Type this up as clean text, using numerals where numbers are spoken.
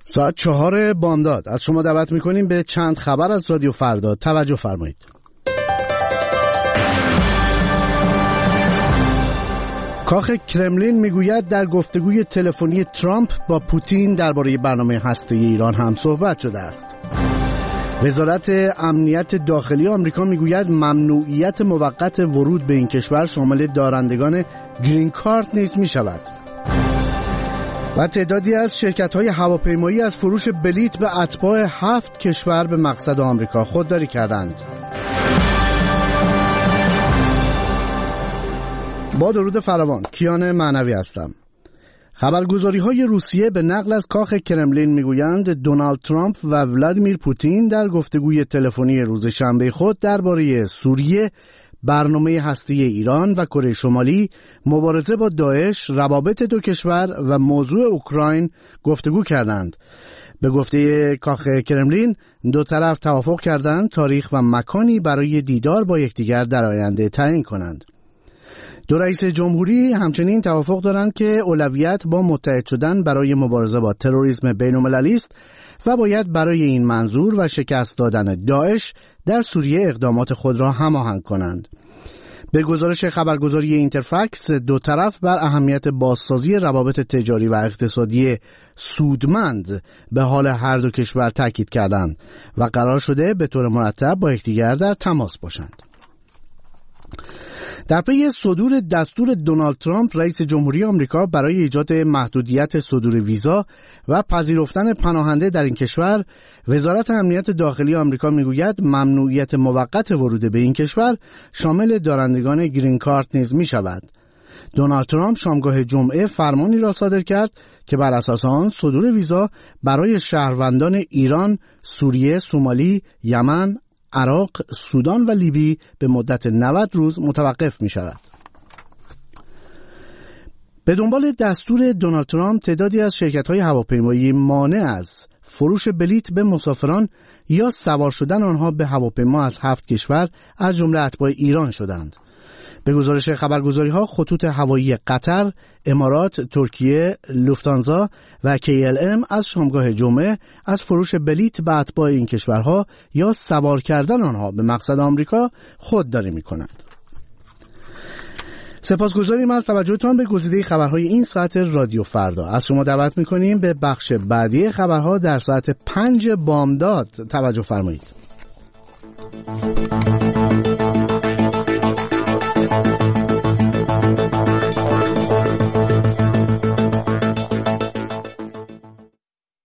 ساعت 4 بامداد از شما دعوت میکنیم به چند خبر از رادیو فردا. توجه فرمایید. کاخ کرملین میگوید در گفتگوی تلفنی ترامپ با پوتین درباره برنامه هسته‌ای ایران هم صحبت شده است. وزارت امنیت داخلی آمریکا میگوید ممنوعیت موقت ورود به این کشور شامل دارندگان گرین کارت نیز میشود. و تعدادی از شرکت‌های هواپیمایی از فروش بلیت به اتباع 7 کشور به مقصد آمریکا خودداری کردند. با درود فراوان، کیان معنوی هستم. خبرگزاری‌های روسیه به نقل از کاخ کرملین میگویند دونالد ترامپ و ولادیمیر پوتین در گفتگوی تلفنی روز شنبه خود درباره سوریه، برنامه هسته‌ای ایران و کره شمالی، مبارزه با داعش، روابط دو کشور و موضوع اوکراین گفتگو کردند. به گفته کاخ کرملین، دو طرف توافق کردند تاریخ و مکانی برای دیدار با یکدیگر در آینده تعیین کنند. دو رئیس جمهوری همچنین توافق دارند که اولویت با متحد شدن برای مبارزه با تروریسم بین‌المللی است و باید برای این منظور و شکست دادن داعش در سوریه اقدامات خود را هماهنگ کنند. به گزارش خبرگزاری اینترفکس، دو طرف بر اهمیت بازسازی روابط تجاری و اقتصادی سودمند به حال هر دو کشور تاکید کردند و قرار شده به طور مرتب با یکدیگر در تماس باشند. در پی صدور دستور دونالد ترامپ رئیس جمهوری آمریکا برای ایجاد محدودیت صدور ویزا و پذیرفتن پناهنده در این کشور، وزارت امنیت داخلی آمریکا میگوید ممنوعیت موقت ورود به این کشور شامل دارندگان گرین کارت نیز می شود. دونالد ترامپ شامگاه جمعه فرمانی را صادر کرد که بر اساس آن صدور ویزا برای شهروندان ایران، سوریه، سومالی، یمن، عراق، سودان و لیبی به مدت 90 روز متوقف می شود. به دنبال دستور دونالد ترامپ، تعدادی از شرکت‌های هواپیمایی مانع از فروش بلیت به مسافران یا سوار شدن آنها به هواپیما از 7 کشور از جمله اتباع ایران شدند. به گزارش خبرگزاری‌ها، خطوط هوایی قطر، امارات، ترکیه، لوفتانزا و KLM از شامگاه جمعه از فروش بلیت به اتباع این کشورها یا سوار کردن آنها به مقصد آمریکا خودداری می‌کنند. سپاسگزاریم از توجهتان به گزیده خبرهای این ساعت رادیو فردا. از شما دعوت می‌کنیم به بخش بعدی خبرها در ساعت 5 بامداد توجه فرمایید.